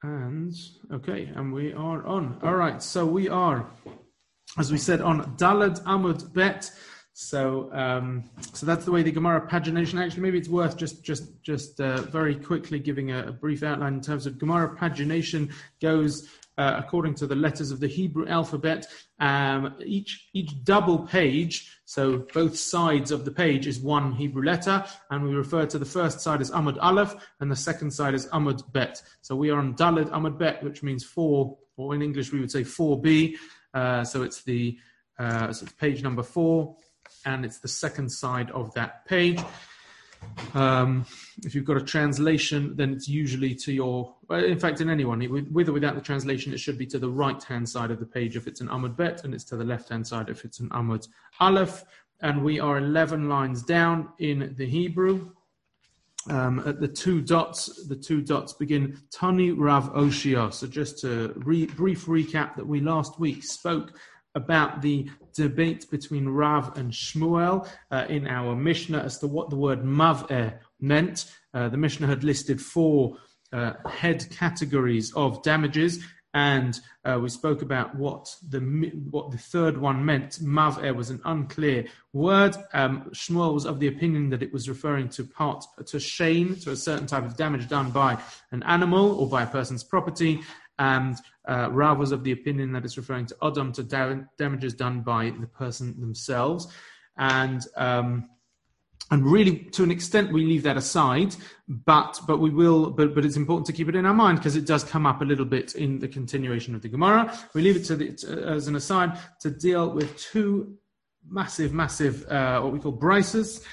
And we are on. All right, so we are, as we said, on Daled Amud Bet. So that's the way the Gemara pagination. Actually, maybe it's worth just very quickly giving a brief outline in terms of Gemara pagination goes according to the letters of the Hebrew alphabet. Each double page, so both sides of the page, is one Hebrew letter, and we refer to the first side as Amud Aleph and the second side as Amud Bet. So we are on Daled Amud Bet, which means 4, or in English we would say 4b. So it's it's page number 4, and it's the second side of that page. If you've got a translation, then it's usually to your, in fact, in anyone, with or without the translation, it should be to the right-hand side of the page if it's an Amud Bet, and it's to the left-hand side if it's an Amud Aleph. And we are 11 lines down in the Hebrew. At the two dots begin Tani Rav Oshia. So just to brief recap that we last week spoke about the debate between Rav and Shmuel in our Mishnah as to what the word mav'eh meant. The Mishnah had listed 4 head categories of damages, and we spoke about what the third one meant. Mav'eh was an unclear word. Shmuel was of the opinion that it was referring to shame, to a certain type of damage done by an animal or by a person's property. And Rav was of the opinion that it's referring to Adam, to damages done by the person themselves. And really, to an extent, we leave that aside, but it's important to keep it in our mind because it does come up a little bit in the continuation of the Gemara. We leave it as an aside to deal with 2 massive, what we call brises,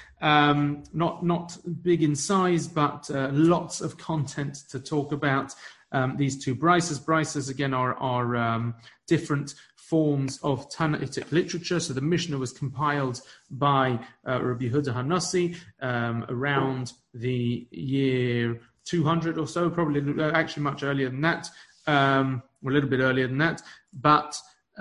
not big in size, but lots of content to talk about. These 2 brises. Brises, again, are different forms of Tanaitic literature. So the Mishnah was compiled by Rabbi Yehuda Hanassi around the year 200 or so, probably actually much earlier than that, or a little bit earlier than that. But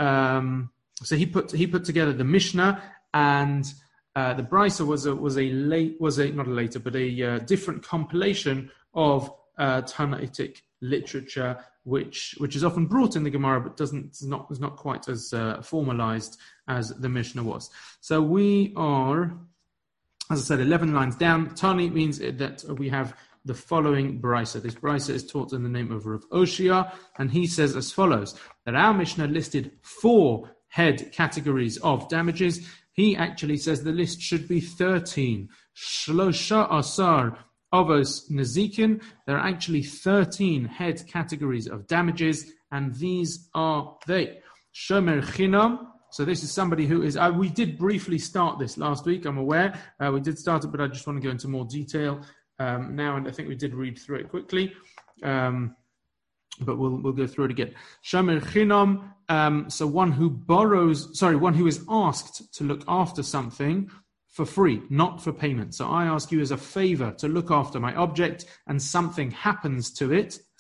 so he put together the Mishnah, and the brisa was a different compilation of Tanaitic literature, which is often brought in the Gemara, but is not quite as formalized as the Mishnah was. So we are, as I said, 11 lines down. Tani means that we have the following brisa. This brisa is taught in the name of Rav Oshia, and he says as follows: that our Mishnah listed 4 head categories of damages. He actually says the list should be 13. Shlosha asar Avos Nezikin. There are actually 13 head categories of damages, and these are they. Shomer Chinam. So this is somebody who is, we did briefly start this last week, I'm aware. We did start it, but I just want to go into more detail now, and I think we did read through it quickly. But we'll go through it again. Shomer Chinam. So one who is asked to look after something for free, not for payment. So I ask you as a favor to look after my object, and something happens to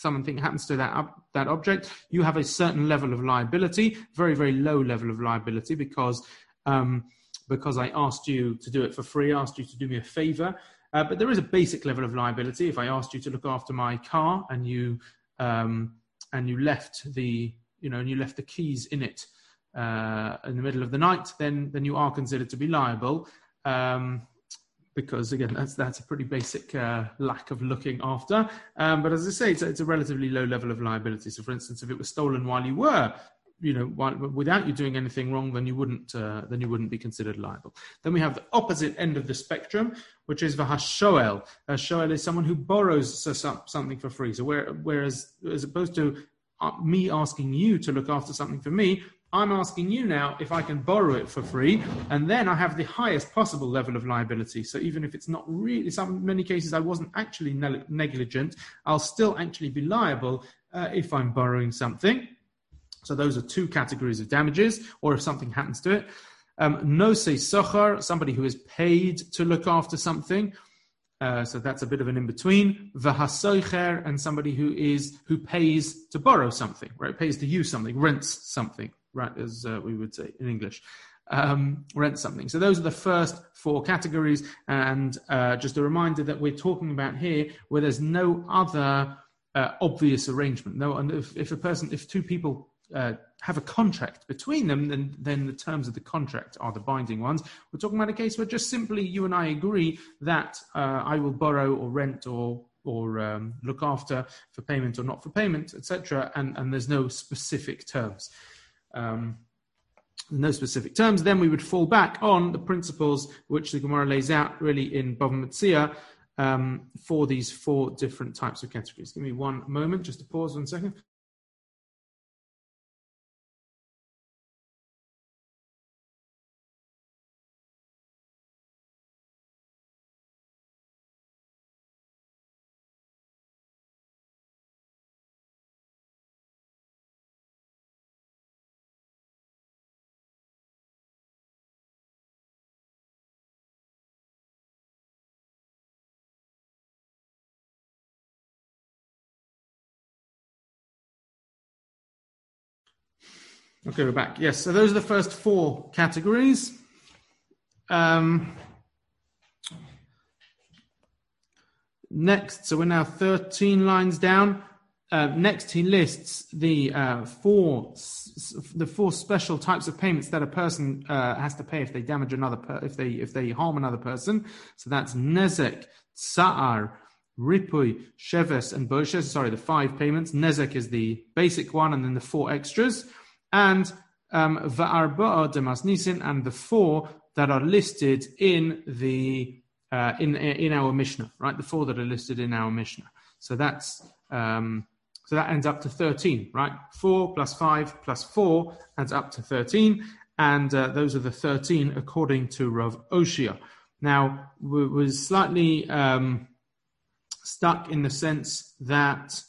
that object. You have a certain level of liability, very, very low level of liability, because I asked you to do it for free, asked you to do me a favor. But there is a basic level of liability. If I asked you to look after my car and you left the keys in it in the middle of the night, then you are considered to be liable. Because again, that's a pretty basic lack of looking after. But as I say, it's a relatively low level of liability. So, for instance, if it was stolen while you were, without you doing anything wrong, then you wouldn't be considered liable. Then we have the opposite end of the spectrum, which is v'hashoel. A shoel is someone who borrows something for free. So, whereas as opposed to me asking you to look after something for me, I'm asking you now if I can borrow it for free, and then I have the highest possible level of liability. So even if it's not really, in many cases I wasn't actually negligent, I'll still actually be liable if I'm borrowing something. So those are 2 categories of damages, or if something happens to it. Nosei sochar, somebody who is paid to look after something. So that's a bit of an in-between. V'hasoicher, and somebody who pays to borrow something, right? Pays to use something, rents something, right? As we would say in English, rent something. So those are the first 4 categories. And just a reminder that we're talking about here where there's no other obvious arrangement. No, and if two people have a contract between them, then the terms of the contract are the binding ones. We're talking about a case where just simply you and I agree that I will borrow or rent or look after for payment or not for payment, etc., and there's no specific terms. Then we would fall back on the principles which the Gemara lays out really in Bava Metzia for these 4 different types of categories. Give me one moment, just to pause 1 second. Okay, we're back. Yes, so those are the first 4 categories. Next, so we're now 13 lines down. Next, he lists the 4 special types of payments that a person has to pay if they damage if they harm another person. So that's nezek, tsa'ar, ripui, sheves, and boshes. Sorry, the 5 payments. Nezek is the basic one, and then the 4 extras. And va'arba'a demasnisin, and the 4 that are listed in the in our Mishnah, right? The 4 that are listed in our Mishnah. So that's so that ends up to 13, right? 4 plus 5 plus 4 adds up to 13, and those are the 13 according to Rav Oshia. Now, we're slightly stuck in the sense that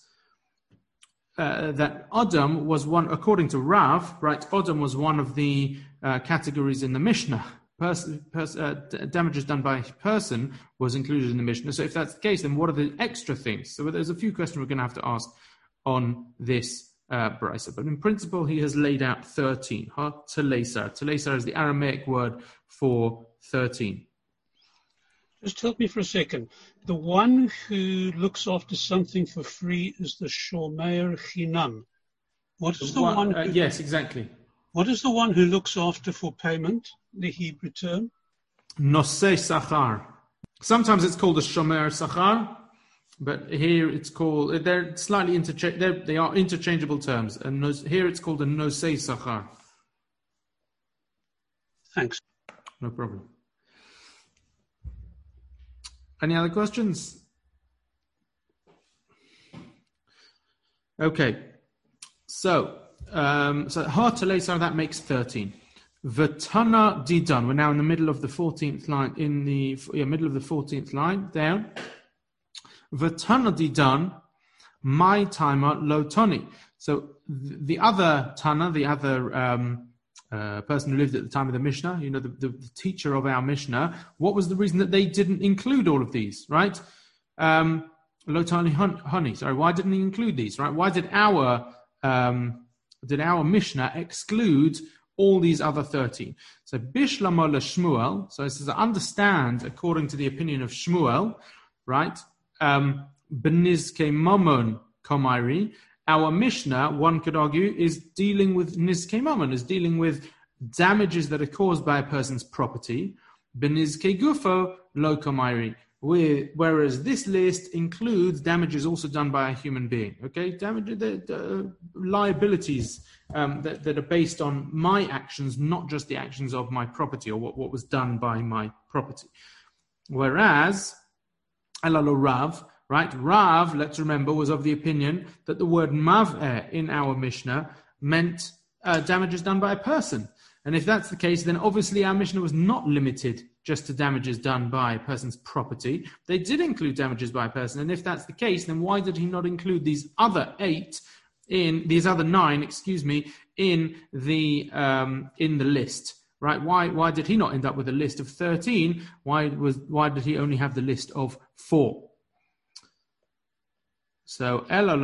Adam was one, according to Rav, right? Adam was one of the categories in the Mishnah. Damages done by person was included in the Mishnah. So if that's the case, then what are the extra things? So there's a few questions we're going to have to ask on this brisa. But in principle, he has laid out 13. Teleisar. Teleisar is the Aramaic word for 13. Just help me for a second. The one who looks after something for free is the shomer chinam. What is the one? Yes, exactly. What is the one who looks after for payment? The Hebrew term? Nosei sachar. Sometimes it's called a shomer sachar, but here it's called. They're slightly they are interchangeable terms, and here it's called a nosei sachar. Thanks. No problem. Any other questions? Okay. So Ha Teleisar, that makes 13. Vatana Didan. We're now in the middle of the 14th line, middle of the 14th line, down. Vatana Didan, my timer, lo toni. So the other Tana, the other person who lived at the time of the Mishnah, the teacher of our Mishnah, what was the reason that they didn't include all of these, right? Lotani honey. Sorry, why didn't he include these, right? Why did our Mishnah exclude all these other 13? So Bishlama Shmuel. So it says, I understand, according to the opinion of Shmuel, right? Benizke Mamon Komairi. Our Mishnah, one could argue, is dealing with Nizke Mamon, is dealing with damages that are caused by a person's property. Benizke Gufo Lo Komairi. Whereas this list includes damages also done by a human being. Okay, liabilities that are based on my actions, not just the actions of my property or what was done by my property. Whereas, Elalo Rav, right? Rav, let's remember, was of the opinion that the word mav'eh in our Mishnah meant damages done by a person. And if that's the case, then obviously our Mishnah was not limited just to damages done by a person's property. They did include damages by a person. And if that's the case, then why did he not include these other 9, in the list? Right? Why did he not end up with a list of 13? Why did he only have the list of 4? So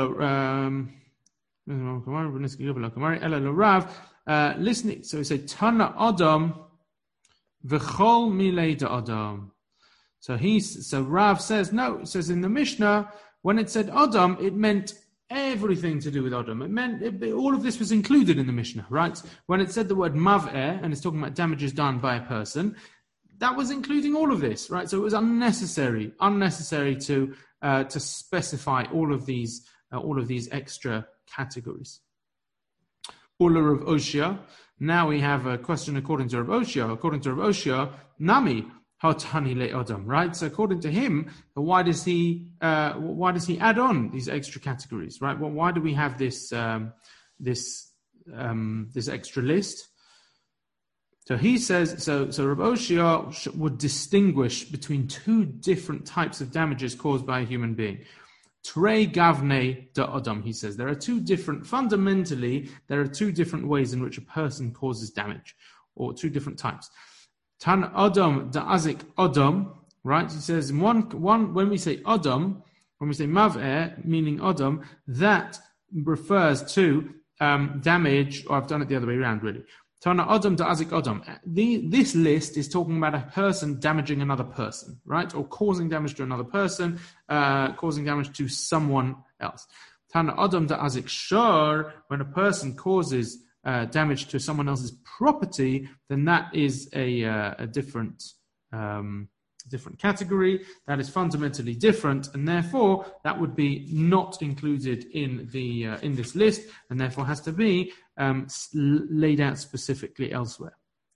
listening. So we say Tana Adam v'chol milei da Adam. So Rav says no. It says in the Mishnah When it said Adam, it meant everything to do with Adam. It meant all of this was included in the Mishnah, right? When it said the word mav'eh, and it's talking about damages done by a person, that was including all of this, right? So it was unnecessary to specify all of these extra categories. Ula Rav Oshia. Now we have a question according to Rav Oshia. According to Rav Oshia, Nami Hatani le Adam, right? So according to him, why does he add on these extra categories, right? Well, why do we have this extra list? So he says, so Rav Oshia would distinguish between two different types of damages caused by a human being. Trei gavne da Adam, he says. Fundamentally, there are two different ways in which a person causes damage, or two different types. Tan Adam da Azik Adam, right? He says, one when we say Adam, when we say Mav'eh, meaning Adam, that refers to damage, or I've done it the other way around, really. Tana Adam da Azik Adam. This list is talking about a person damaging another person, right? Or causing damage to another person, causing damage to someone else. Tana Adam da Azik Shar, when a person causes damage to someone else's property, then that is a different category. That is fundamentally different, and therefore that would be not included in this list, and therefore has to be laid out specifically elsewhere.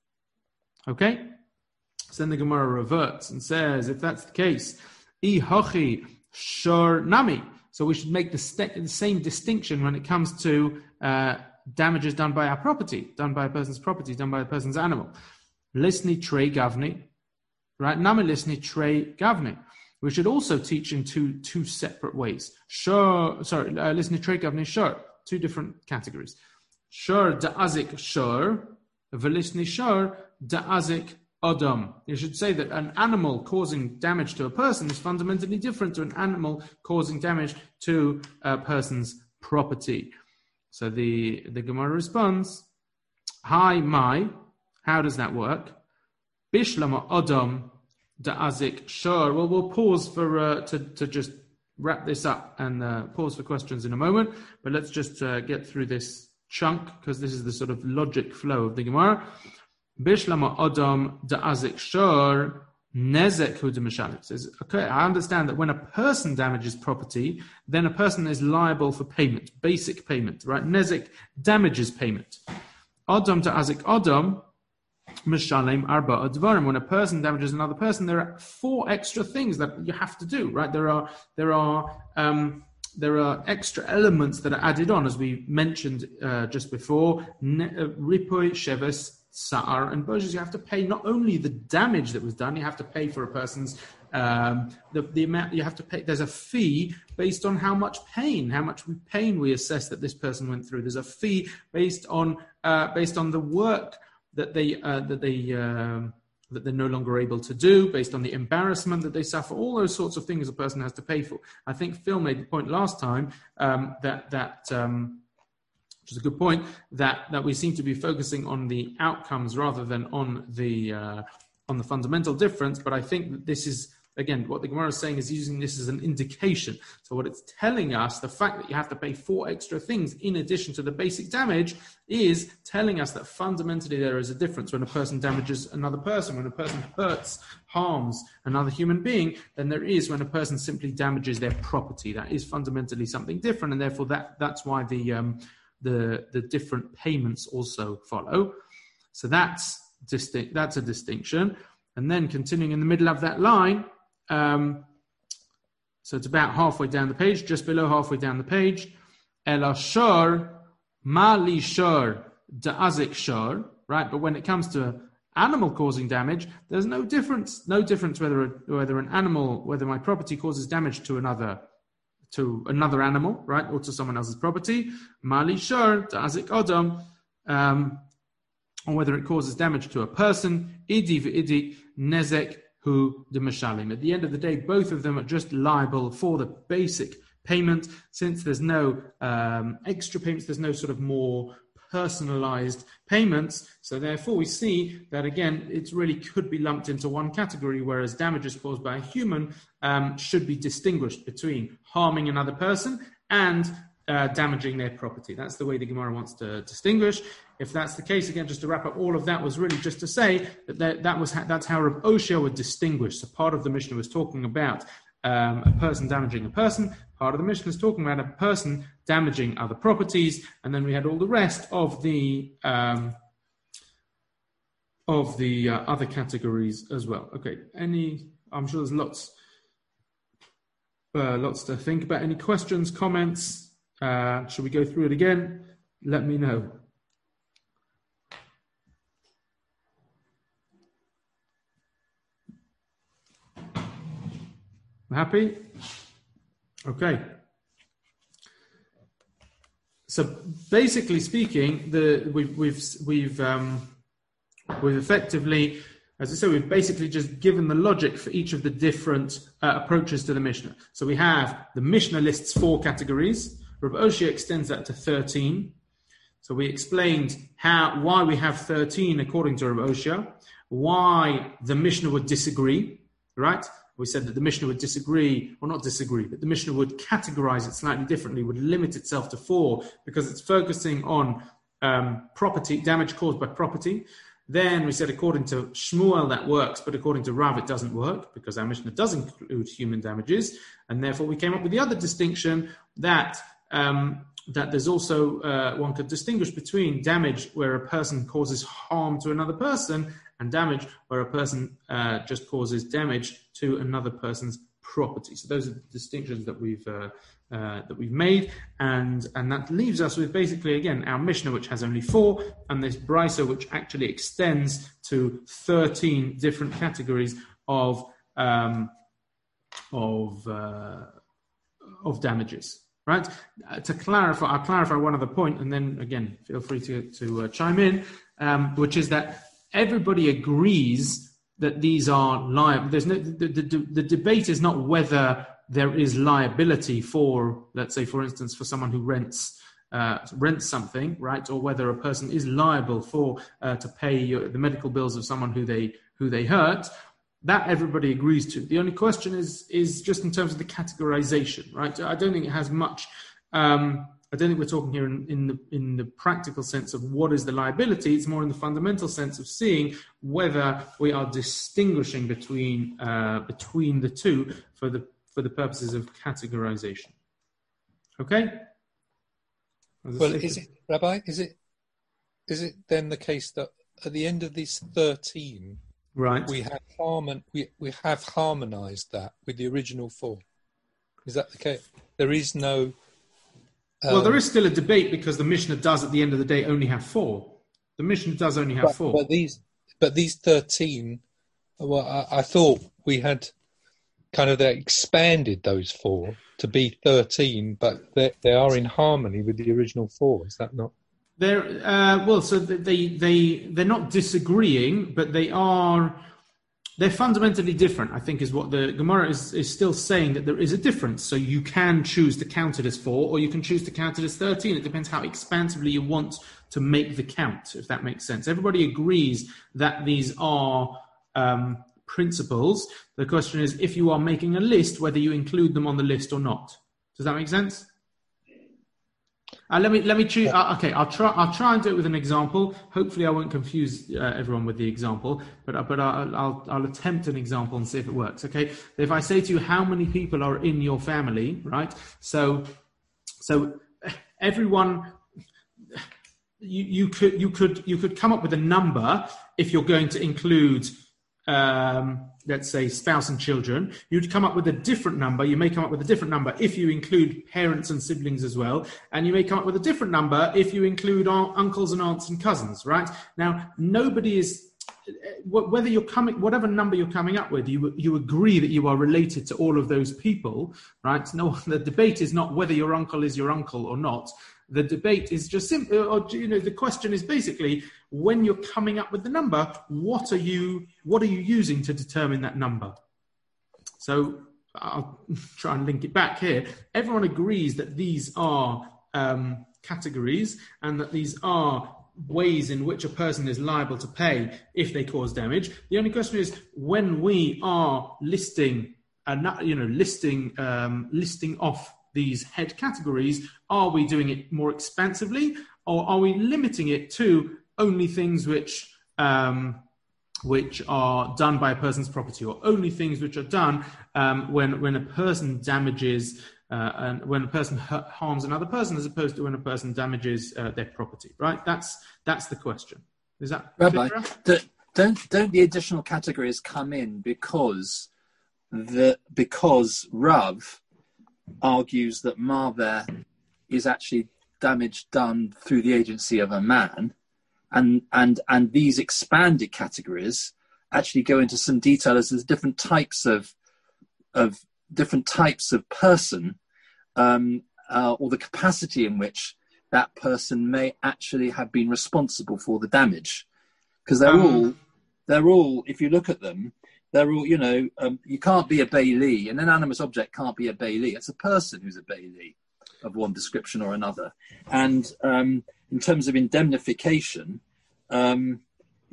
Okay? So then the Gemara reverts and says, if that's the case, I hachi shor nami. So we should make the same distinction when it comes to damages done by our property, done by a person's property, done by a person's animal. Lisni trei gavni, right? Nami lisni trei gavni. We should also teach in two separate ways. Lisni trei gavni shor, two different categories. Shor da azik shor, velisni shor da azik Adam. You should say that an animal causing damage to a person is fundamentally different to an animal causing damage to a person's property. So the Gemara responds, Hi Mai, how does that work? Bishlama Adam da azik shor. Well, we'll pause for to just wrap this up and pause for questions in a moment. But let's just get through this chunk, because this is the sort of logic flow of the Gemara. Bishlama Adam da azik shor nezek hu de mishalim. Says, okay, I understand that when a person damages property, then a person is liable for payment, basic payment, right? Nezek damages payment. Adam da azik Adam mishalim arba advarim. When a person damages another person, there are 4 extra things that you have to do, right? There are extra elements that are added on, as we mentioned just before. Ripoy, sheves, sa'ar, and bojas. You have to pay not only the damage that was done, you have to pay for a person's the amount you have to pay. There's a fee based on how much pain we assess that this person went through. There's a fee based on the work that they're no longer able to do, based on the embarrassment that they suffer. All those sorts of things a person has to pay for. I think Phil made the point last time which is a good point, that we seem to be focusing on the outcomes rather than on the fundamental difference. But I think that this is, again, what the Gemara is saying is using this as an indication. So what it's telling us, the fact that you have to pay 4 extra things in addition to the basic damage, is telling us that fundamentally there is a difference when a person damages another person, when a person harms another human being, than there is when a person simply damages their property. That is fundamentally something different, and therefore that's why the different payments also follow. So that's a distinction. And then continuing in the middle of that line, so it's about halfway down the page, just below halfway down the page. El ashar mali shar da azik shar, right? But when it comes to animal causing damage, there's no difference. No difference whether my property causes damage to another animal, right, or to someone else's property. Mali shar da azik adam, or whether it causes damage to a person. Idi v'idi nezek hu de mashalim. At the end of the day, both of them are just liable for the basic payment, since there's no extra payments, there's no sort of more personalized payments. So therefore we see that again, it really could be lumped into one category, whereas damages caused by a human should be distinguished between harming another person and damaging their property. That's the way the Gemara wants to distinguish. If that's the case, again, just to wrap up, all of that was really just to say that that's how Rav Oshia would distinguish. So part of the Mishnah was talking about a person damaging a person. Part of the Mishnah is talking about a person damaging other properties, and then we had all the rest of the other categories as well. Okay, I'm sure there's lots to think about. Any questions, comments? Should we go through it again? Let me know. Happy? Okay. So basically speaking, we've effectively, as I said, we've basically just given the logic for each of the different approaches to the Mishnah. So we have the Mishnah lists 4 categories. Rav Oshia extends that to 13. So we explained why we have 13 according to Rav Oshia, why the Mishnah would disagree, right? We said that the Mishnah would disagree, or not disagree, but the Mishnah would categorize it slightly differently, would limit itself to 4 because it's focusing on property, damage caused by property. Then we said according to Shmuel that works, but according to Rav it doesn't work because our Mishnah does include human damages. And therefore we came up with the other distinction that there's also, one could distinguish between damage where a person causes harm to another person and damage where a person just causes damage to another person's property. So those are the distinctions that we've made, and that leaves us with basically again our Mishnah, which has only 4, and this Brisa, which actually extends to 13 different categories of damages. Right? To clarify, I'll clarify one other point, and then again, feel free to chime in, which is that everybody agrees that these are liable. There's no the debate is not whether there is liability for, let's say, for instance, for someone who rents something, right, or whether a person is liable for to pay the medical bills of someone who they hurt. That everybody agrees to. The only question is just in terms of the categorization, right? I don't think it has much. I don't think we're talking here in the practical sense of what is the liability. It's more in the fundamental sense of seeing whether we are distinguishing between the two for the purposes of categorization. Okay. Well, Rabbi? Is it then the case that at the end of these 13? Right. We have harmonized that with the original 4. Is that the case? There is no. Well, there is still a debate because the Mishnah does, at the end of the day, only have 4. The Mishnah does only have 4. But these 13. Well, I thought we had kind of expanded those 4 to be 13, but they are in harmony with the original 4. Is that not? So they're not disagreeing, but they're fundamentally different, I think, is what the Gemara is still saying, that there is a difference. So you can choose to count it as 4, or you can choose to count it as 13. It depends how expansively you want to make the count, if that makes sense. Everybody agrees that these are principles. The question is, if you are making a list, whether you include them on the list or not. Does that make sense? Let me choose. Okay, I'll try and do it with an example. Hopefully, I won't confuse everyone with the example, but I'll attempt an example and see if it works. Okay, if I say to you, how many people are in your family, right? So everyone, you could come up with a number if you're going to include. Let's say spouse and children, you'd come up with a different number. You may come up with a different number if you include parents and siblings as well. And you may come up with a different number if you include uncles and aunts and cousins, right? Now, nobody is, whatever number you're coming up with, you agree that you are related to all of those people, right? No, the debate is not whether your uncle is your uncle or not. The debate is just simple, or the question is basically, when you're coming up with the number, what are you using to determine that number? So I'll try and link it back here. Everyone agrees that these are categories, and that these are ways in which a person is liable to pay if they cause damage. The only question is, when we are listing off these head categories, are we doing it more expansively, or are we limiting it to only things which are done by a person's property, or only things which are done when a person damages and when a person harms another person, as opposed to when a person damages their property, right? That's the question. Is that Rabbi? Don't the additional categories come in because Rav argues that Marver is actually damage done through the agency of a man, and these expanded categories actually go into some detail as there's different types of person, or the capacity in which that person may actually have been responsible for the damage, because they're all, if you look at them, they're all, you can't be a bailee. An inanimate object can't be a bailee. It's a person who's a bailee of one description or another. And in terms of indemnification, it's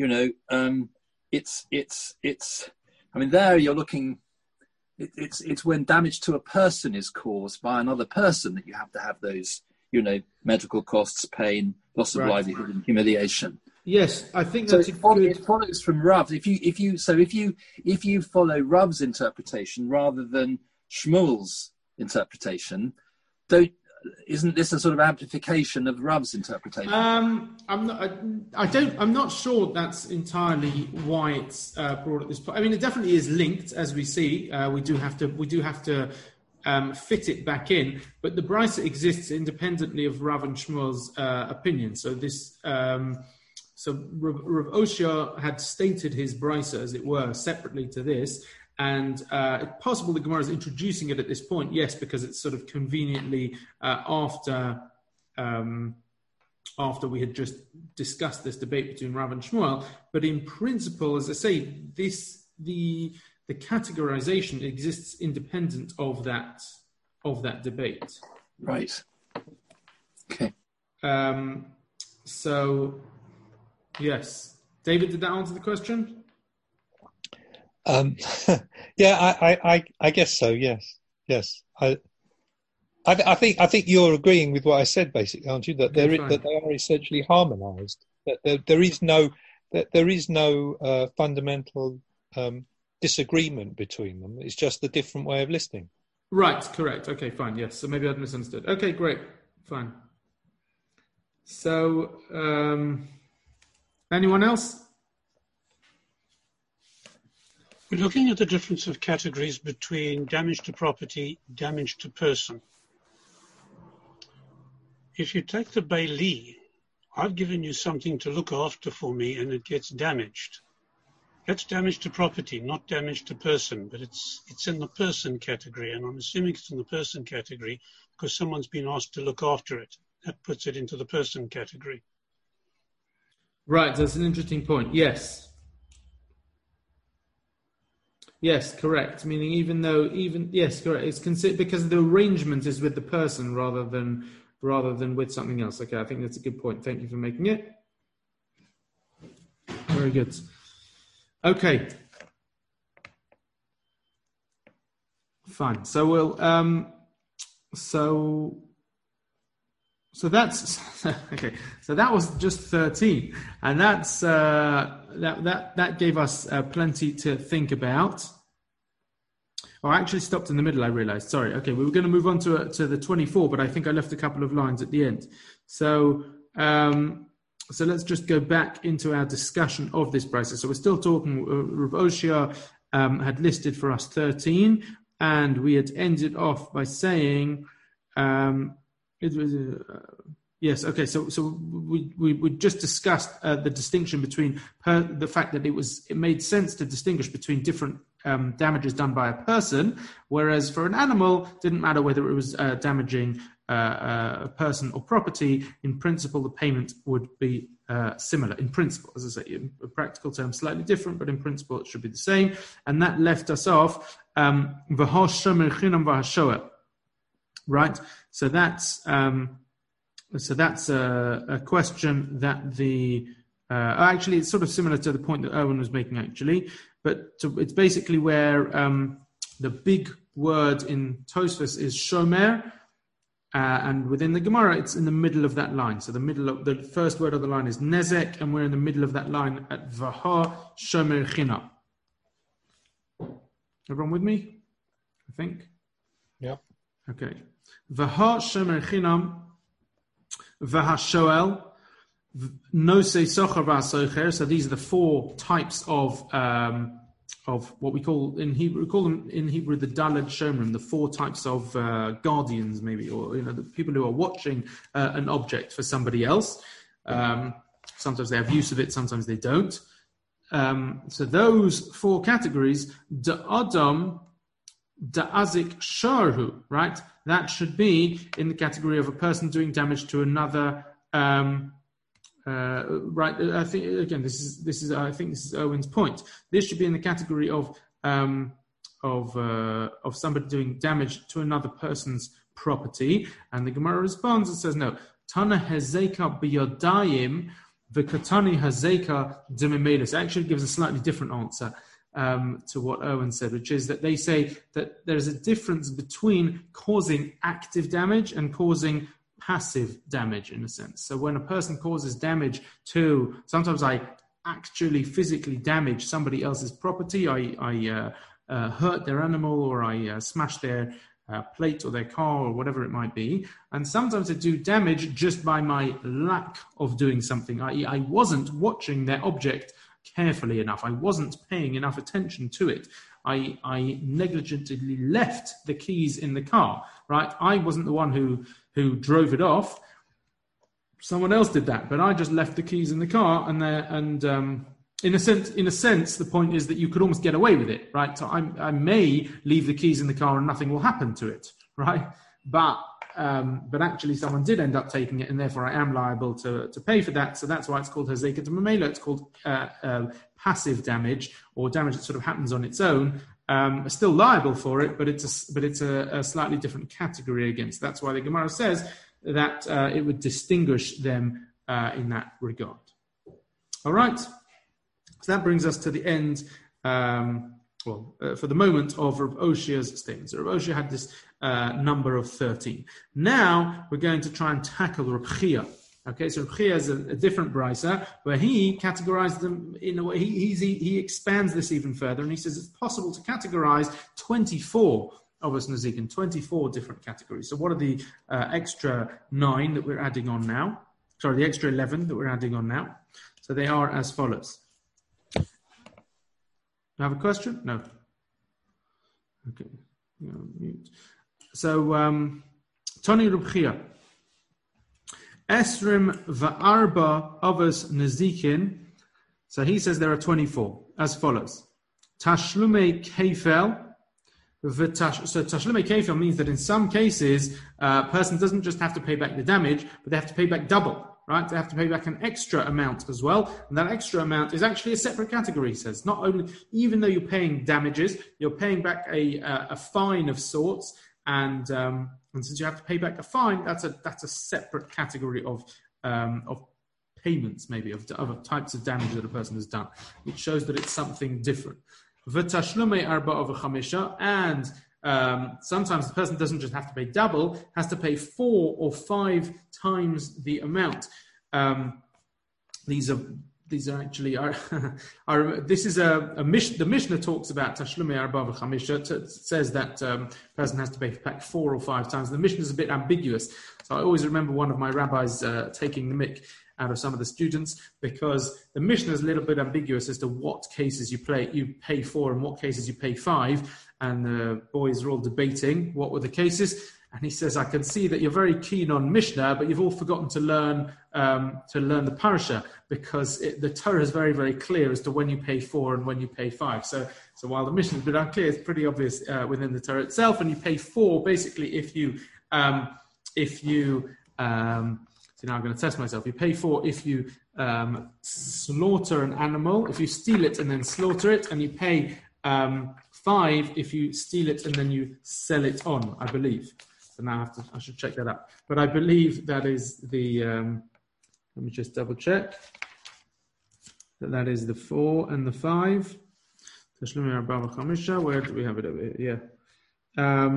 there you're looking. It's when damage to a person is caused by another person that you have to have those, medical costs, pain, loss of livelihood, and humiliation. Yes, I think so. That's It follows from Rav. If you follow Rav's interpretation rather than Shmuel's interpretation, isn't this a sort of amplification of Rav's interpretation? I'm not sure that's entirely why it's brought at this point. I mean, it definitely is linked, as we see. We do have to fit it back in, but the brisa exists independently of Rav and Shmuel's opinion. So this. So Rav Oshia had stated his brisa, as it were, separately to this, and it's possible the Gemara is introducing it at this point, yes, because it's sort of conveniently after we had just discussed this debate between Rav and Shmuel. But in principle, as I say, the categorization exists independent of that debate. Right. Okay. So. Yes. David, did that answer the question? Yeah, I guess so. Yes. I think you're agreeing with what I said, basically, aren't you? That that they are essentially harmonised. That there is no fundamental disagreement between them. It's just a different way of listing. Right. Correct. Okay. Fine. Yes. So maybe I'd misunderstood. Okay. Great. Fine. So. Anyone else? We're looking at the difference of categories between damage to property, damage to person. If you take the bailee, I've given you something to look after for me and it gets damaged. That's damage to property, not damage to person, but it's in the person category, and I'm assuming it's in the person category because someone's been asked to look after it. That puts it into the person category. Right, that's an interesting point. Yes, correct. Meaning, yes, correct. It's considered because the arrangement is with the person rather than with something else. Okay, I think that's a good point. Thank you for making it. Very good. Okay, fine. So we'll So that's okay. So that was just 13, and that's that gave us plenty to think about. Oh, I actually stopped in the middle. I realized. Sorry. Okay, we were going to move on to the 24, but I think I left a couple of lines at the end. So let's just go back into our discussion of this process. So we're still talking. Rav Oshia had listed for us 13, and we had ended off by saying. It was yes. Okay. So we just discussed the distinction between the fact that it made sense to distinguish between different damages done by a person, whereas for an animal, didn't matter whether it was damaging a person or property. In principle, the payment would be similar. In principle, as I say, in practical terms, slightly different, but in principle, it should be the same. And that left us off v'hashomer chinam v'hashoer. Right, so that's So that's a question that actually it's sort of similar to the point that Owen was making actually, but it's basically where the big word in Tosfos is shomer, and within the Gemara it's in the middle of that line. So the first word of the line is nezek, and we're in the middle of that line at Vaha shomer chinam. Everyone with me? I think. Yeah. Okay. Vaha shomer chinam. V'hashoel, nosei socher v'hasocher. So these are the four types of what we call in Hebrew. We call them in Hebrew the daled shomrim, the four types of guardians, maybe, or the people who are watching an object for somebody else. Sometimes they have use of it, sometimes they don't. So those four categories, Adam, Da'azik Sharhu, right? That should be in the category of a person doing damage to another. Right? I think again, this is Owen's point. This should be in the category of somebody doing damage to another person's property. And the Gemara responds and says, no. Tana hezeka biyodayim v'katani hezeka demimelis. Actually, gives a slightly different answer to what Owen said, which is that they say that there's a difference between causing active damage and causing passive damage, in a sense. So when a person causes damage to, sometimes I actually physically damage somebody else's property, I hurt their animal, or I smash their plate or their car or whatever it might be. And sometimes I do damage just by my lack of doing something, i.e. I wasn't watching their object carefully enough. I wasn't paying enough attention to it. I negligently left the keys in the car, right? I wasn't the one who drove it off. Someone else did that, but I just left the keys in the car, and in a sense, the point is that you could almost get away with it, right? So I may leave the keys in the car and nothing will happen to it, right? But actually someone did end up taking it, and therefore I am liable to pay for that. So that's why it's called Hazeket Mamela. It's called passive damage, or damage that sort of happens on its own. Still liable for it, but it's a slightly different category against. That's why the Gemara says that it would distinguish them in that regard. All right. So that brings us to the end, for the moment, of Rav Oshia's statements. So Rav Oshia had this number of 13. Now we're going to try and tackle Rav Chia. Okay, so Rav Chia is a different brisa, where he categorized them in a way. He expands this even further, and he says it's possible to categorize 24 of us Nazikin, 24 different categories. So what are the extra 9 that we're adding on now? Sorry, the extra 11 that we're adding on now. So they are as follows. You have a question? No. Okay. Mute. So, Tony Rav Chia. Esrim va'arba avos nezikin. So he says there are 24, as follows. Tashlume kefel. So tashlume kefel means that in some cases, a person doesn't just have to pay back the damage, but they have to pay back double. Right, they have to pay back an extra amount as well, and that extra amount is actually a separate category. He says, not only, even though you're paying damages, you're paying back a fine of sorts, and since you have to pay back a fine, that's a separate category of payments, maybe of other types of damage that a person has done, which shows that it's something different. V'tashlume arba of chamisha, and sometimes the person doesn't just have to pay double, has to pay 4 or 5 times the amount. These are actually this is the Mishnah talks about Tashlume Arba v'Chamisha. Says that person has to pay back 4 or 5 times. The Mishnah is a bit ambiguous, so I always remember one of my rabbis taking the mick out of some of the students, because the Mishnah is a little bit ambiguous as to what cases you pay 4 and what cases you pay 5. And the boys are all debating what were the cases. And he says, I can see that you're very keen on Mishnah, but you've all forgotten to learn the parasha, because the Torah is very, very clear as to when you pay 4 and when you pay 5. So while the Mishnah is a bit unclear, it's pretty obvious within the Torah itself. And you pay 4 basically if you so now I'm going to test myself. You pay 4 if you slaughter an animal, if you steal it and then slaughter it, and you pay 5 if you steal it and then you sell it on, I believe. So now I should check that out. But I believe that is the, let me just double check, that is the 4 and the 5. Tashlumi Arba Chamisha, where do we have it over here? Yeah.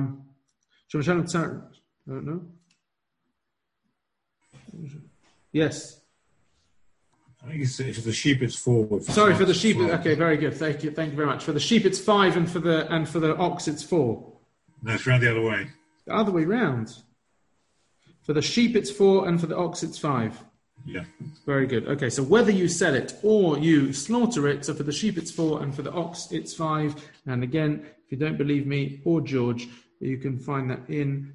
No? Yes. I think it's for the sheep. It's 4. Sorry, for the sheep. Okay, very good. Thank you very much. For the sheep, it's 5, and for the ox, it's 4. No, it's round the other way. The other way round. For the sheep, it's 4, and for the ox, it's 5. Yeah. Very good. Okay, so whether you sell it or you slaughter it, so for the sheep, it's 4, and for the ox, it's 5. And again, if you don't believe me or George, you can find that in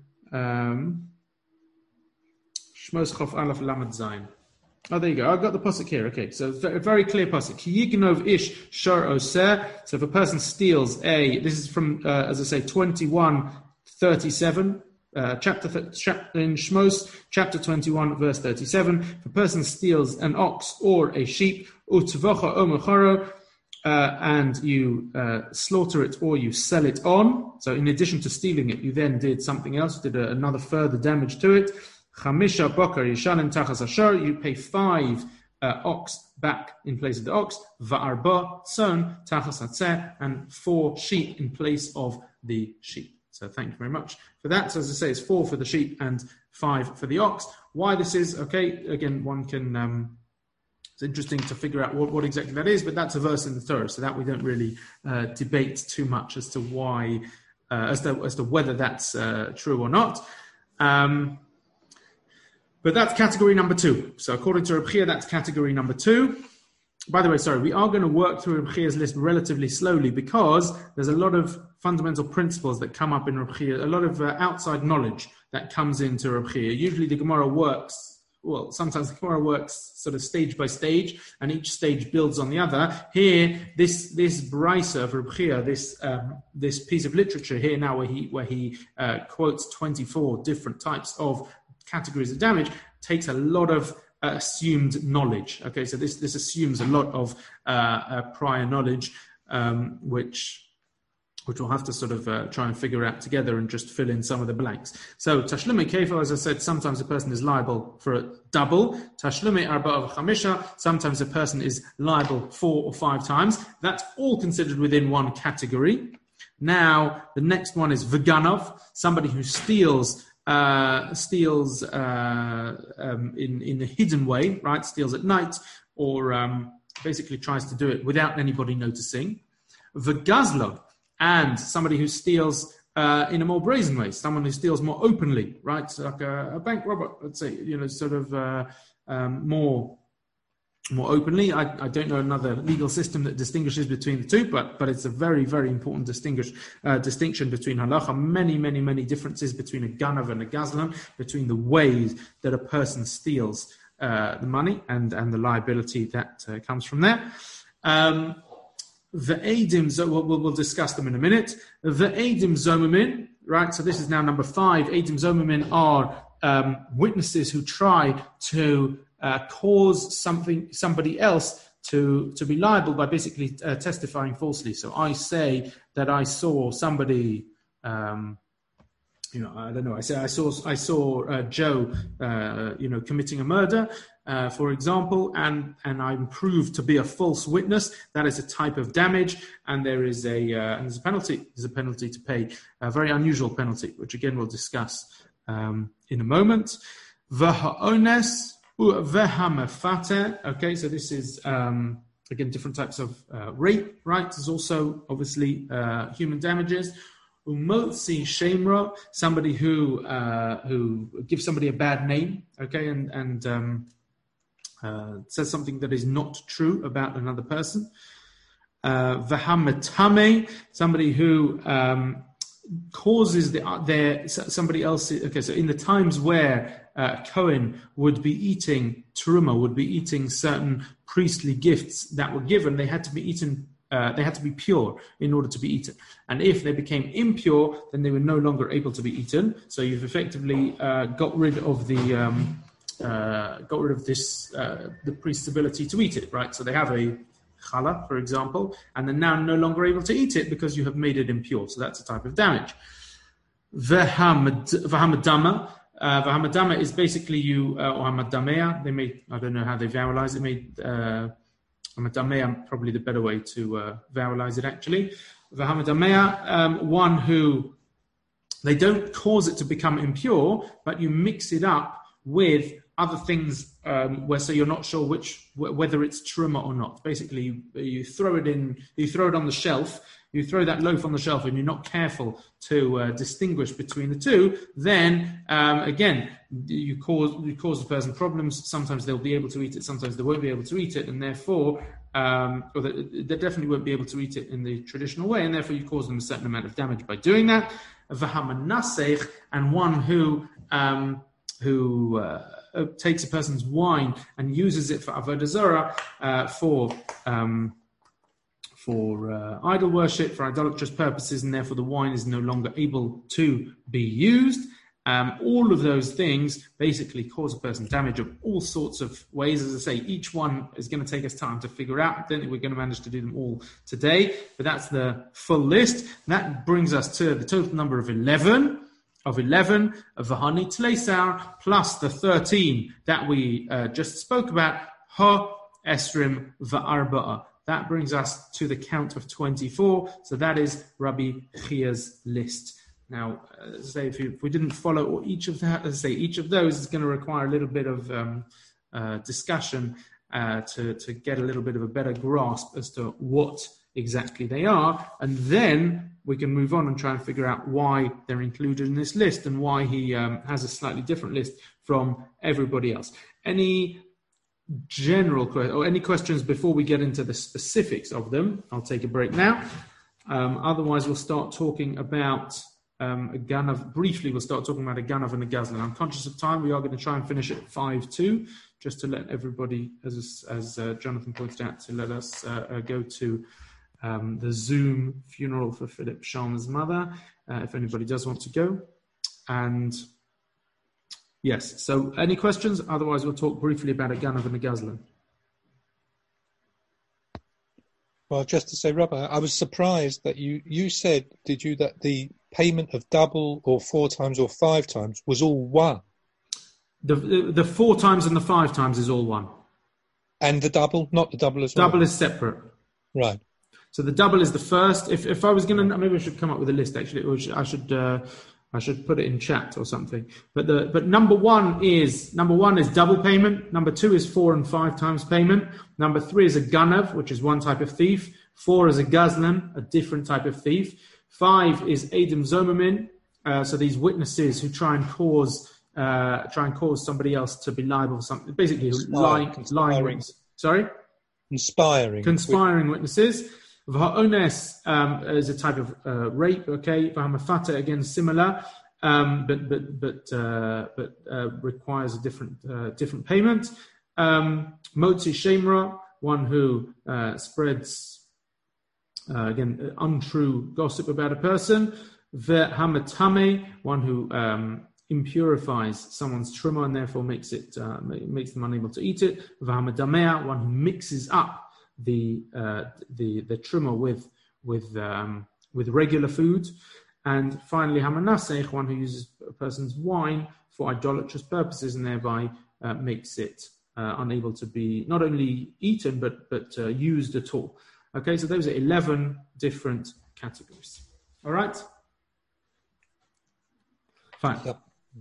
Shmos Chof Aleph Lamed Zayin. Oh, there you go. I've got the pasuk here. Okay, so a very clear pasuk. Yignov ish shor oseh. So if a person steals this is from, as I say, 21:37, chapter in Shmos, chapter 21, verse 37. If a person steals an ox or a sheep, utvocha omecharo, and you slaughter it or you sell it on. So in addition to stealing it, you then did something else, did another further damage to it. Chamisha bakar yishanim tachas ashar. You pay 5 ox back in place of the ox. Va'arba son tachas hatzeh, and 4 sheep in place of the sheep. So thank you very much for that. So as I say, it's 4 for the sheep and 5 for the ox. Why this is, okay, again, one can, it's interesting to figure out what exactly that is, but that's a verse in the Torah, so that we don't really debate too much as to why, as to whether that's true or not. But that's category number 2. So according to Reb Chia, that's category number 2. By the way, sorry, we are going to work through Reb Chia's list relatively slowly because there's a lot of fundamental principles that come up in Reb Chia, a lot of outside knowledge that comes into Reb Chia. Usually the Gemara works, well, sometimes the Gemara works sort of stage by stage, and each stage builds on the other. Here, this brisa of Reb Chia, this piece of literature here now where he quotes 24 different types of categories of damage, takes a lot of assumed knowledge. Okay, so this assumes a lot of prior knowledge, which we'll have to sort of try and figure out together and just fill in some of the blanks. So Tashlumi Kefil, as I said, sometimes a person is liable for a double. Tashlumi Arba Chamisha, sometimes a person is liable 4 or 5 times. That's all considered within one category. Now, the next one is Veganov, somebody who steals in a hidden way, right? Steals at night, or basically tries to do it without anybody noticing. V'gazlo, and somebody who steals in a more brazen way, someone who steals more openly, right? So like a bank robber, let's say, sort of more openly. I don't know another legal system that distinguishes between the two, but it's a very, very important distinction between halacha. Many differences between a ganav and a gazlan, between the ways that a person steals the money and the liability that comes from there. The eidim, we'll discuss them in a minute. The eidim zomamin, right? So this is now number 5. Eidim zomamin are witnesses who try to cause somebody else to be liable by basically testifying falsely. So I say that I saw somebody, I don't know. I say I saw Joe, committing a murder, for example, and I'm proved to be a false witness. That is a type of damage, and there's a penalty. There's a penalty to pay, a very unusual penalty, which again we'll discuss in a moment. V'ha'ones. Okay, so this is again different types of rape, right? There's also obviously human damages. Umotzi shemra, somebody who gives somebody a bad name, okay, and says something that is not true about another person. Vahamatame, somebody who causes somebody else. Okay, so in the times where Cohen would be eating teruma, would be eating certain priestly gifts that were given, they had to be eaten. They had to be pure in order to be eaten, and if they became impure, then they were no longer able to be eaten. So you've effectively got rid of the priest's ability to eat it, right? So they have a challah, for example, and they're now no longer able to eat it because you have made it impure. So that's a type of damage. Vahamadama. Vahamadama is basically you, or Hamadamea. I don't know how they vowelize it. Hamadamea, probably the better way to vowelize it actually. Vahamadamea, one who, they don't cause it to become impure, but you mix it up with other things so you're not sure whether it's truma or not. Basically, you throw it on the shelf, you throw that loaf on the shelf, and you're not careful to distinguish between the two. Then again, you cause the person problems. Sometimes they'll be able to eat it, sometimes they won't be able to eat it, and therefore, or they definitely won't be able to eat it in the traditional way, and therefore you cause them a certain amount of damage by doing that. Vahamanasech, and one who takes a person's wine and uses it for avodah zarah, for idol worship, for idolatrous purposes, and therefore the wine is no longer able to be used. All of those things basically cause a person damage of all sorts of ways. As I say, each one is going to take us time to figure out. I don't think we're going to manage to do them all today, but that's the full list. That brings us to the total number of 11 of Vahani Tleisar, plus the 13 that we just spoke about, Ha Esrim Va'arba'a. That brings us to the count of 24. So that is Rabbi Chia's list. Now, as I say, if we didn't follow each of that, as I say, each of those is going to require a little bit of discussion to get a little bit of a better grasp as to what exactly they are, and then we can move on and try and figure out why they're included in this list and why he has a slightly different list from everybody else. Any general or any questions before we get into the specifics of them? I'll take a break now. Otherwise, we'll start talking about a Ganav. Briefly, we'll start talking about a Ganav and a Gazlan. I'm conscious of time. We are going to try and finish at 5:02, just to let everybody, as Jonathan pointed out, to let us go to the Zoom funeral for Philip Sharma's mother, if anybody does want to go. And yes, so any questions? Otherwise, we'll talk briefly about a Ganav and a Gazlan. Well, just to say, Rabbi, I was surprised that you said, did you, that the payment of double or 4 times or 5 times was all one? The 4 times and the 5 times is all one. And the double? Not the double as well? Double is separate. Right. So the double is the first. If I was going to, maybe I should come up with a list actually, or I should put it in chat or something. But number one is double payment. Number 2 is 4 and 5 times payment. Number 3 is a ganav, which is one type of thief. 4 is a gazlan, a different type of thief. 5 is Adam Zomermin. So these witnesses who try and cause somebody else to be liable for something. Basically, lying witnesses. Sorry? Conspiring witnesses. V'ha'ones is a type of rape. Okay. V'hamafata, again similar, but requires a different payment. Motzi shemra, one who spreads again untrue gossip about a person. V'hamatame, one who impurifies someone's truma and therefore makes them unable to eat it. V'hamadamea, one who mixes up the truma with regular food. And finally, hamanasech, one who uses a person's wine for idolatrous purposes and thereby makes it unable to be not only eaten but used at all. Okay, so those are 11 different categories. All right? Fine. Yep.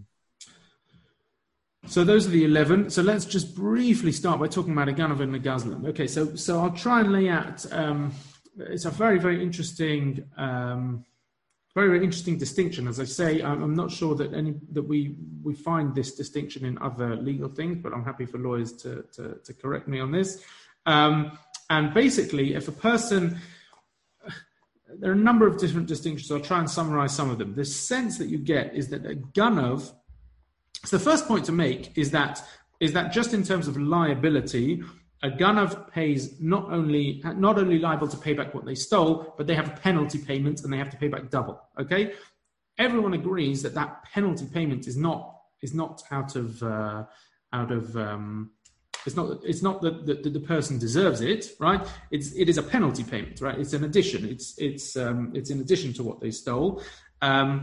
So those are the 11. So let's just briefly start by talking about a Ganav and a Gazlan. Okay, so I'll try and lay out. It's a very, very interesting distinction. As I say, I'm not sure that we find this distinction in other legal things, but I'm happy for lawyers to correct me on this. And basically, if a person, there are a number of different distinctions. So I'll try and summarize some of them. The sense that you get is that a Ganav. So the first point to make is that just in terms of liability, a Ganav pays not only liable to pay back what they stole, but they have a penalty payment and they have to pay back double. Okay, everyone agrees that penalty payment is not out of it's not that the person deserves it, right? It is a penalty payment, right? It's an addition. It's in addition to what they stole.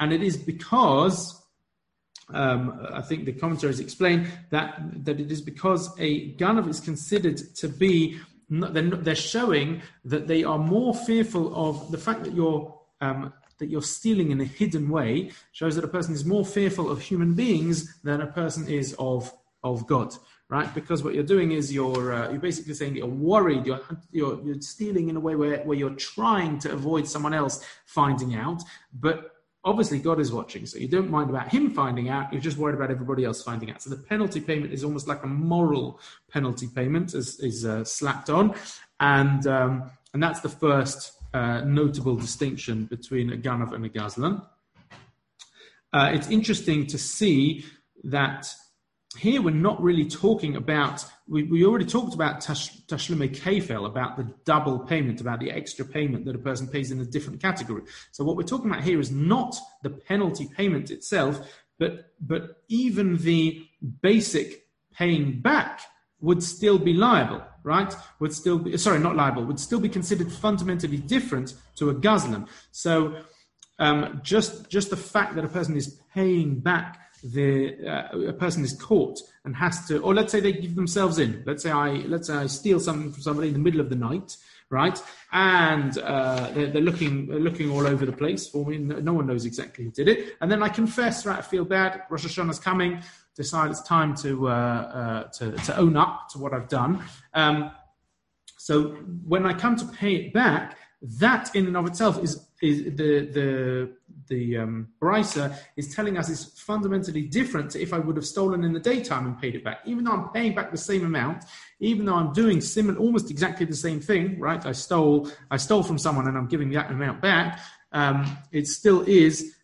And it is because, I think the commentaries explain that it is because a ganav is considered to be, they're showing that they are more fearful of the fact that you're stealing in a hidden way, shows that a person is more fearful of human beings than a person is of God, right? Because what you're doing is you're basically saying you're worried, you're stealing in a way where you're trying to avoid someone else finding out, but obviously God is watching, so you don't mind about him finding out, you're just worried about everybody else finding out. So the penalty payment is almost like a moral penalty payment is slapped on, and that's the first notable distinction between a ganav and a gazlan. It's interesting to see that here we're not really talking about, we already talked about tashlume kefel, about the double payment, about the extra payment that a person pays in a different category. So what we're talking about here is not the penalty payment itself, but even the basic paying back would still be liable, right? Would still be considered fundamentally different to a gazlan. So just the fact that a person is paying back, a person is caught and has to, or let's say they give themselves in. Let's say I steal something from somebody in the middle of the night, right? And they're looking all over the place for me. No one knows exactly who did it. And then I confess, right? I feel bad. Rosh Hashanah's coming. Decide it's time to own up to what I've done. So when I come to pay it back, that in and of itself is the Brisa is telling us is fundamentally different to if I would have stolen in the daytime and paid it back. Even though I'm paying back the same amount, even though I'm doing almost exactly the same thing, right? I stole from someone and I'm giving that amount back. It still is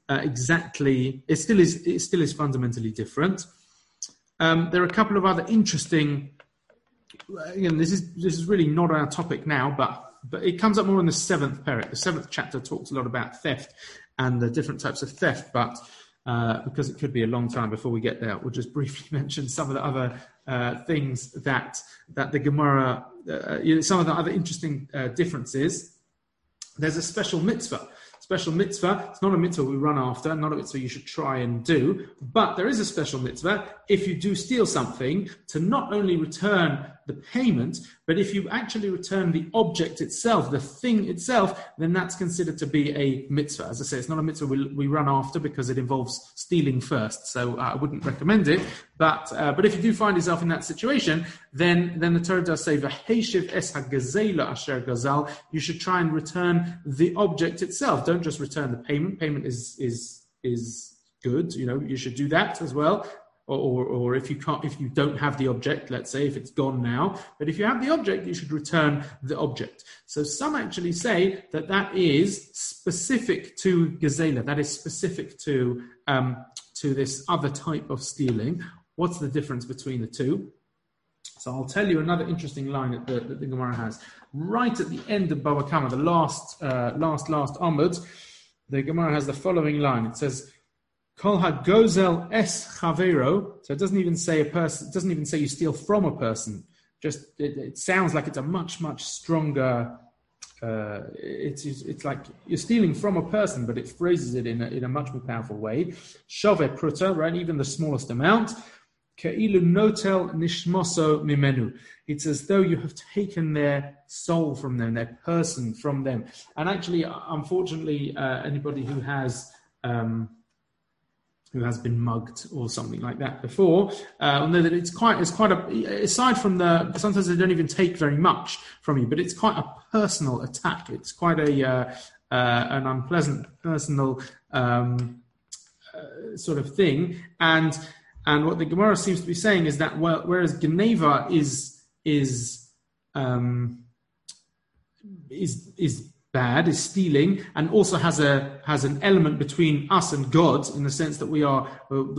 fundamentally different. There are a couple of other interesting. Again, this is really not our topic now, but it comes up more in the 7th perek. The 7th chapter talks a lot about theft and the different types of theft, but because it could be a long time before we get there, we'll just briefly mention some of the other things that the Gemara, some of the other interesting differences. There's a special mitzvah. It's not a mitzvah we run after, not a mitzvah you should try and do, but there is a special mitzvah if you do steal something to not only return the payment, but if you actually return the object itself, the thing itself, then that's considered to be a mitzvah. As I say, it's not a mitzvah we run after because it involves stealing first, so I wouldn't recommend it. But if you do find yourself in that situation, then the Torah does say, "V'heishiv es hagazela asher gazal." You should try and return the object itself. Don't just return the payment. Payment is good. You should do that as well. Or if you don't have the object, let's say if it's gone now, but if you have the object, you should return the object. So some actually say that is specific to gazela. That is specific to this other type of stealing. What's the difference between the two? So I'll tell you another interesting line that the Gemara has. Right at the end of Bava Kama, the last Amud, the Gemara has the following line. It says, Kol ha-gozel es chavero. So it doesn't even say a person, it doesn't even say you steal from a person. Just, it sounds like it's a much, much stronger, it's like you're stealing from a person, but it phrases it in a much more powerful way. Shove pruta, right? Even the smallest amount. Ke'ilu notel nishmoso mimenu. It's as though you have taken their soul from them, their person from them. And actually, unfortunately, anybody who has been mugged or something like that before, know that it's quite aside from sometimes they don't even take very much from you, but it's quite a personal attack. It's quite an unpleasant personal sort of thing. And what the Gemara seems to be saying is that whereas Geneva is bad, is stealing, and also has an element between us and God in the sense that we are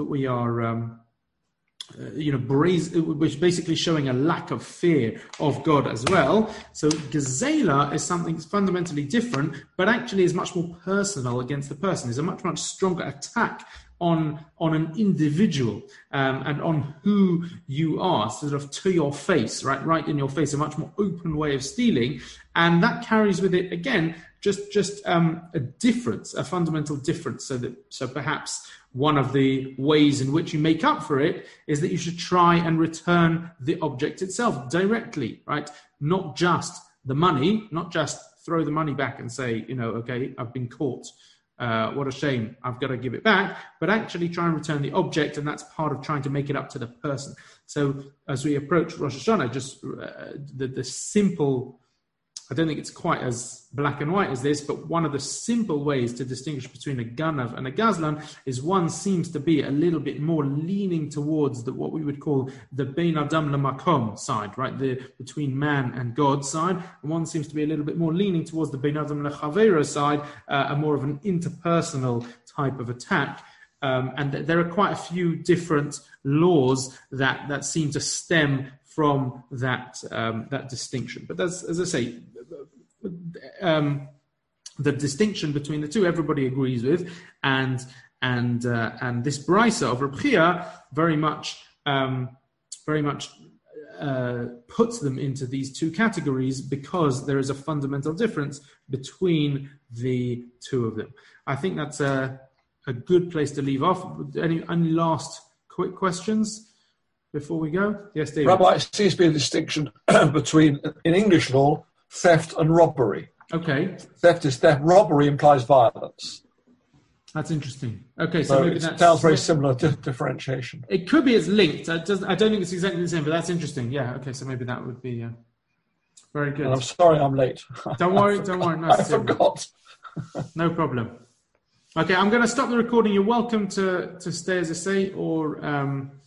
which is basically showing a lack of fear of God as well. So Gazela is something fundamentally different, but actually is much more personal against the person. Is a much, much stronger attack on an individual and on who you are, sort of to your face, right in your face, a much more open way of stealing. And that carries with it, again, just a difference, a fundamental difference. So perhaps one of the ways in which you make up for it is that you should try and return the object itself directly, right? Not just the money, not just throw the money back and say, okay, I've been caught. What a shame, I've got to give it back, but actually try and return the object, and that's part of trying to make it up to the person. So as we approach Rosh Hashanah, just the simple, I don't think it's quite as black and white as this, but one of the simple ways to distinguish between a ganav and a gazlan is one seems to be a little bit more leaning towards what we would call the bein adam lemakom side, right? The between man and God side. And one seems to be a little bit more leaning towards the bein adam lechavero side, a more of an interpersonal type of attack. And there are quite a few different laws that seem to stem from that distinction. But as I say, the distinction between the two, everybody agrees with, and this brisa of Reb Chia very much puts them into these two categories because there is a fundamental difference between the two of them. I think that's a good place to leave off. Any last quick questions before we go? Yes, David. Rabbi, it seems to be a distinction between, in English law, theft and robbery. Okay. Theft is theft. Robbery implies violence. That's interesting. Okay, so maybe that sounds very similar to differentiation. It could be it's linked. I don't think it's exactly the same, but that's interesting. Yeah. Okay, so maybe that would be very good. And I'm sorry I'm late. Don't worry. No, I forgot. No problem. Okay, I'm going to stop the recording. You're welcome to stay, as I say, or